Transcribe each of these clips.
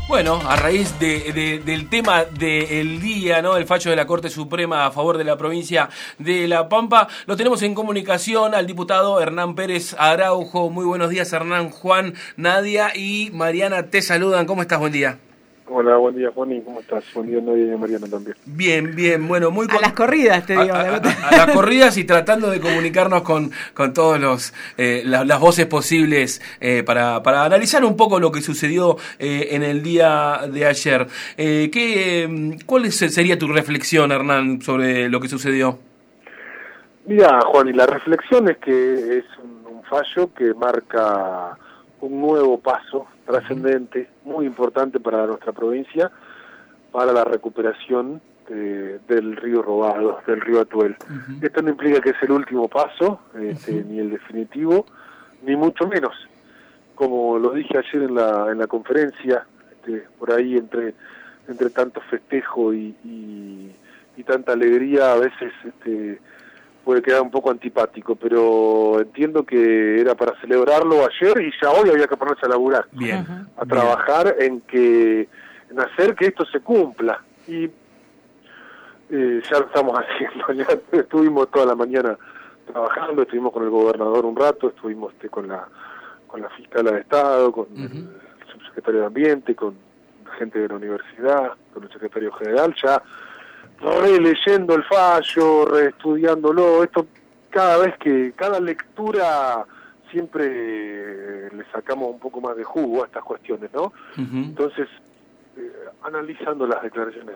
Bueno, a raíz del tema del día, ¿no? El fallo de la Corte Suprema a favor de la provincia de La Pampa, lo tenemos en comunicación al diputado Hernán Pérez Araujo. Muy buenos días, Hernán. Juan, Nadia y Mariana te saludan. ¿Cómo estás? Buen día. Hola, buen día, Juan. ¿Cómo estás? Buen día, Nadia y Mariana también. Bien, bien. Bueno, muy a las corridas, te digo. A las corridas y tratando de comunicarnos con todos las voces posibles para analizar un poco lo que sucedió en el día de ayer. ¿Cuál sería tu reflexión, Hernán, sobre lo que sucedió? Mira, Juan, y la reflexión es que es un fallo que marca un nuevo paso trascendente, muy importante para nuestra provincia, para la recuperación del río Robado, del río Atuel. Esto no implica que es el último paso, ni el definitivo, ni mucho menos. Como lo dije ayer en la conferencia, por ahí entre tanto festejo y tanta alegría, a veces puede quedar un poco antipático, pero entiendo que era para celebrarlo ayer y ya hoy había que ponerse a laburar, a trabajar en hacer que esto se cumpla. Y ya lo estamos haciendo, ya estuvimos toda la mañana trabajando, estuvimos con el gobernador un rato, estuvimos con la fiscala de Estado, con el subsecretario de Ambiente, con la gente de la universidad, con el secretario general, ya releyendo el fallo, reestudiándolo. Esto cada lectura siempre le sacamos un poco más de jugo a estas cuestiones, ¿no? Entonces, analizando las declaraciones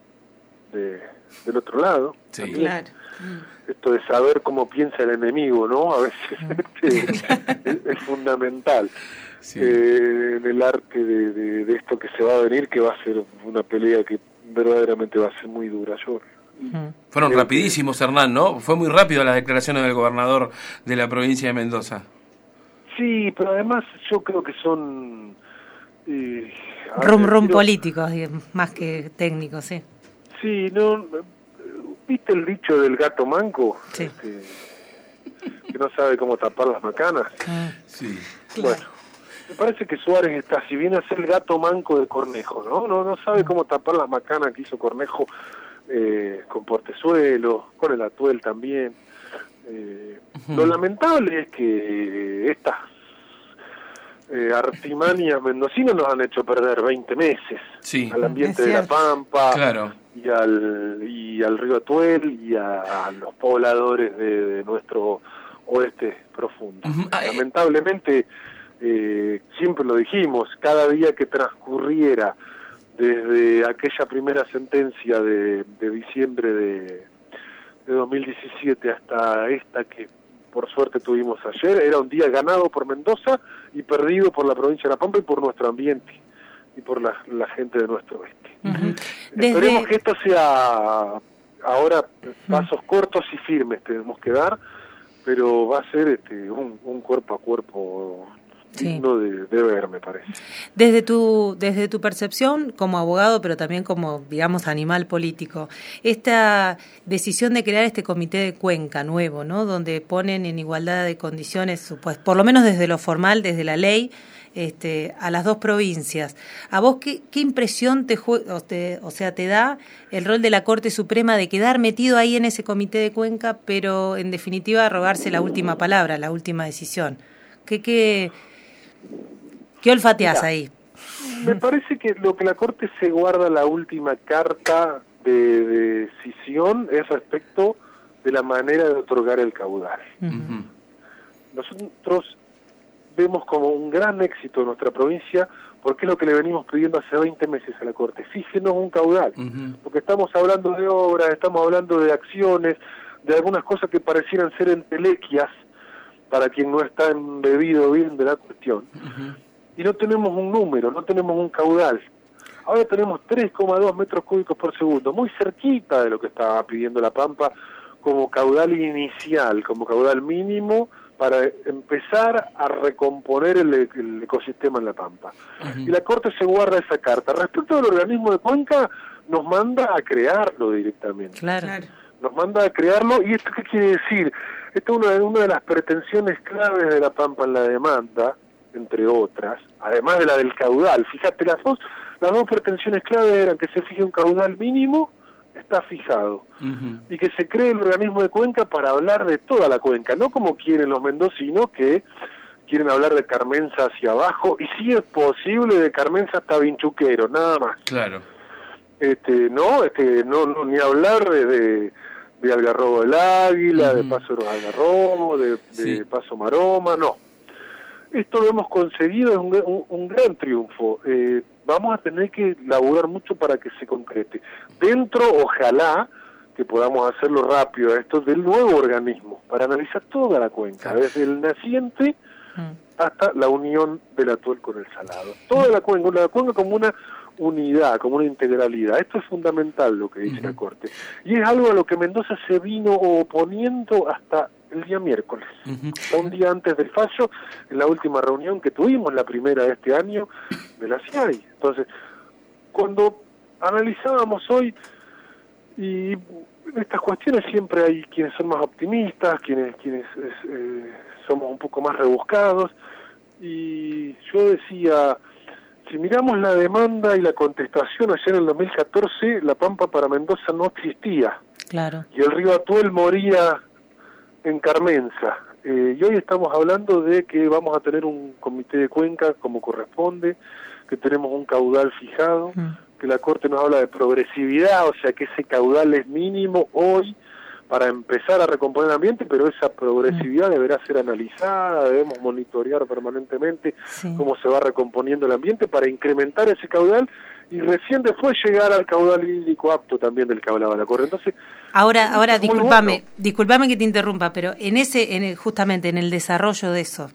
del otro lado, sí, también, claro. Esto de saber cómo piensa el enemigo, ¿no? A veces es fundamental. Sí. En el arte de esto que se va a venir, que va a ser una pelea que verdaderamente va a ser muy dura. Fueron rapidísimos, Hernán, ¿no? Fue muy rápido las declaraciones del gobernador de la provincia de Mendoza. Sí, pero además yo creo que son rum políticos, más que técnicos, sí. Sí, no, ¿viste el dicho del gato manco? Sí. Que no sabe cómo tapar las macanas. Sí. Bueno, me parece que Suárez está, si viene a ser el gato manco de Cornejo, no sabe cómo tapar las macanas que hizo Cornejo con Portezuelo, con el Atuel también. Lo lamentable es que estas artimañas mendocinas nos han hecho perder 20 meses al ambiente de La Pampa, claro, y al río Atuel y a los pobladores de nuestro oeste profundo. Lamentablemente, siempre lo dijimos, cada día que transcurriera desde aquella primera sentencia de diciembre de 2017 hasta esta que por suerte tuvimos ayer, era un día ganado por Mendoza y perdido por la provincia de La Pampa y por nuestro ambiente y por la gente de nuestro oeste. Esperemos que esto sea ahora pasos cortos y firmes tenemos que dar, pero va a ser un cuerpo a cuerpo digno de ver, me parece. Desde tu percepción como abogado, pero también como, digamos, animal político, esta decisión de crear este comité de Cuenca nuevo, ¿no? Donde ponen en igualdad de condiciones, pues, por lo menos desde lo formal, desde la ley, a las dos provincias. ¿A vos qué impresión te da el rol de la Corte Suprema de quedar metido ahí en ese comité de Cuenca, pero en definitiva rogarse la última palabra, la última decisión? ¿Qué olfateás ahí? Me parece que lo que la Corte se guarda la última carta de decisión es respecto de la manera de otorgar el caudal. Nosotros vemos como un gran éxito en nuestra provincia, porque es lo que le venimos pidiendo hace 20 meses a la Corte. Fíjenos un caudal, porque estamos hablando de obras, estamos hablando de acciones, de algunas cosas que parecieran ser entelequias para quien no está embebido bien de la cuestión. Y no tenemos un número, no tenemos un caudal. Ahora tenemos 3,2 metros cúbicos por segundo, muy cerquita de lo que estaba pidiendo La Pampa como caudal inicial, como caudal mínimo, para empezar a recomponer el ecosistema en La Pampa. Y la Corte se guarda esa carta. Respecto al organismo de Cuenca, nos manda a crearlo directamente. Claro. Nos manda a crearlo, ¿y esto qué quiere decir? Esto es una de las pretensiones claves de La Pampa en la demanda, entre otras, además de la del caudal. Fíjate, las dos Las dos pretensiones clave eran que se fije un caudal mínimo, está fijado, y que se cree el organismo de Cuenca para hablar de toda la cuenca, no como quieren los mendocinos, que quieren hablar de Carmenza hacia abajo, y si es posible de Carmenza hasta Vinchuquero, nada más. Claro. No, ni hablar de Algarrobo del Águila, de Paso de los Algarrobos, de Paso Maroma, no. Esto lo hemos conseguido, es un gran triunfo. Vamos a tener que laburar mucho para que se concrete. Dentro, ojalá, que podamos hacerlo rápido, esto del nuevo organismo, para analizar toda la cuenca, desde el naciente hasta la unión del Atuel con el Salado. Toda la cuenca como una unidad, como una integralidad. Esto es fundamental lo que dice la Corte. Y es algo a lo que Mendoza se vino oponiendo hasta el día miércoles, un día antes del fallo, en la última reunión que tuvimos, la primera de este año, de la CIAI. Entonces, cuando analizábamos hoy, y en estas cuestiones siempre hay quienes son más optimistas, quienes somos un poco más rebuscados, y yo decía, si miramos la demanda y la contestación ayer en el 2014, la Pampa para Mendoza no existía. Claro. Y el río Atuel moría en Carmenza. Y hoy estamos hablando de que vamos a tener un comité de cuenca como corresponde, que tenemos un caudal fijado, que la Corte nos habla de progresividad, o sea que ese caudal es mínimo hoy para empezar a recomponer el ambiente, pero esa progresividad deberá ser analizada, debemos monitorear permanentemente cómo se va recomponiendo el ambiente para incrementar ese caudal y recién después llegar al caudal hídrico apto también del que hablaba la Corte. Entonces, ahora discúlpame que te interrumpa, pero justamente en el desarrollo de eso,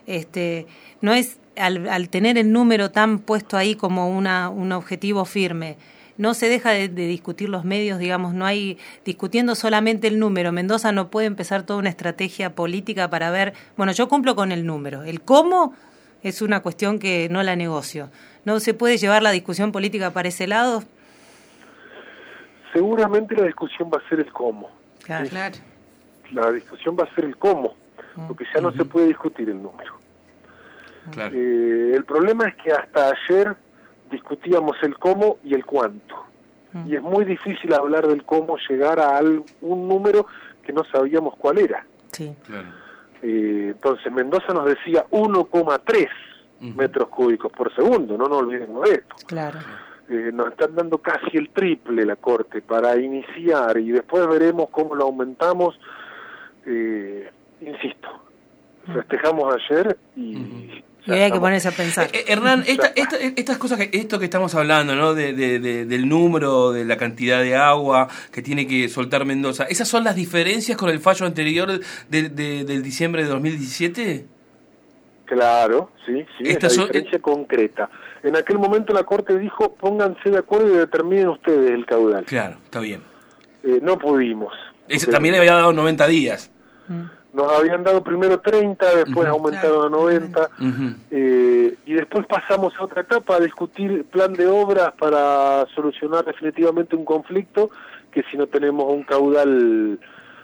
no es al tener el número tan puesto ahí como un objetivo firme, no se deja de discutir los medios, digamos, no hay discutiendo solamente el número. Mendoza no puede empezar toda una estrategia política para ver, bueno, yo cumplo con el número, el cómo es una cuestión que no la negocio. ¿No se puede llevar la discusión política para ese lado? Seguramente la discusión va a ser el cómo. Claro. La discusión va a ser el cómo, porque ya no se puede discutir el número. Claro. El problema es que hasta ayer discutíamos el cómo y el cuánto. Y es muy difícil hablar del cómo llegar a un número que no sabíamos cuál era. Sí. Claro. Entonces Mendoza nos decía 1,3 metros cúbicos por segundo, no nos olvidemos de esto. Claro. Nos están dando casi el triple la Corte para iniciar y después veremos cómo lo aumentamos. Insisto, festejamos ayer y hay que ponerse a pensar. Hernán, estas cosas, esto que estamos hablando, ¿no? Del número, de la cantidad de agua que tiene que soltar Mendoza, ¿esas son las diferencias con el fallo anterior del diciembre de 2017? Claro, sí, es la diferencia concreta. En aquel momento la Corte dijo, pónganse de acuerdo y determinen ustedes el caudal. Claro, está bien. No pudimos. Ese también le había dado 90 días. Nos habían dado primero 30, después aumentaron a 90, y después pasamos a otra etapa, a discutir plan de obras para solucionar definitivamente un conflicto que si no tenemos un caudal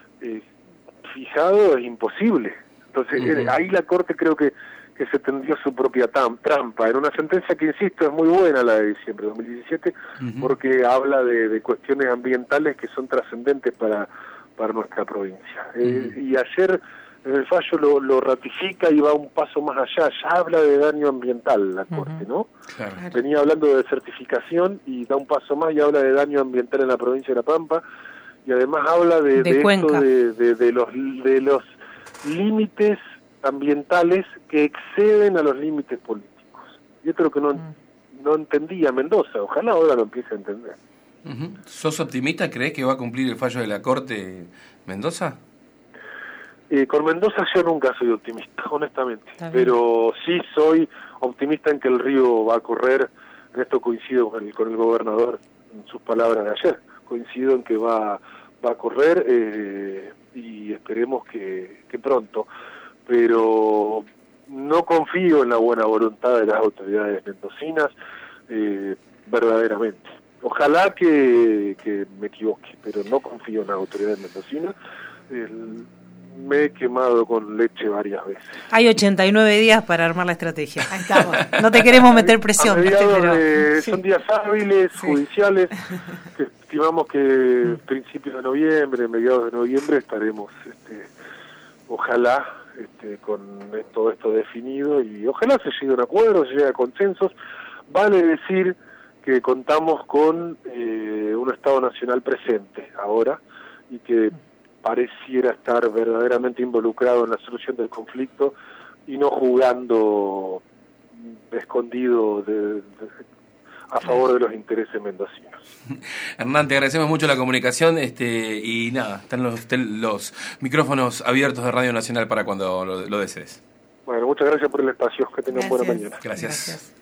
fijado es imposible. Entonces ahí la Corte creo que se tendió su propia trampa, en una sentencia que, insisto, es muy buena la de diciembre de 2017, porque habla de cuestiones ambientales que son trascendentes para nuestra provincia. Y ayer en el fallo lo ratifica y va un paso más allá, ya habla de daño ambiental la Corte, ¿no? Claro. Venía hablando de certificación y da un paso más y habla de daño ambiental en la provincia de La Pampa y además habla de esto de los límites ambientales que exceden a los límites políticos. Y esto es lo que no entendía Mendoza, ojalá ahora lo empiece a entender. ¿Sos optimista? ¿Crees que va a cumplir el fallo de la Corte Mendoza? Con Mendoza yo nunca soy optimista, honestamente, pero sí soy optimista en que el río va a correr. En esto coincido con el gobernador en sus palabras de ayer, coincido en que va a correr y esperemos que pronto, pero no confío en la buena voluntad de las autoridades mendocinas verdaderamente. Ojalá que me equivoque, pero no confío en las autoridades mendocinas. me he quemado con leche varias veces. Hay 89 días para armar la estrategia. Ahí estamos. No te queremos meter presión. Son días hábiles, judiciales, que estimamos que principios de noviembre, mediados de noviembre estaremos, ojalá, con todo esto definido, y ojalá se llegue a un acuerdo, se llegue a consensos. Vale decir que contamos con un Estado Nacional presente ahora, y que pareciera estar verdaderamente involucrado en la solución del conflicto y no jugando escondido a favor de los intereses mendocinos. Hernán, te agradecemos mucho la comunicación y nada, están los micrófonos abiertos de Radio Nacional para cuando lo desees. Bueno, muchas gracias por el espacio, que tengan buena mañana. Gracias.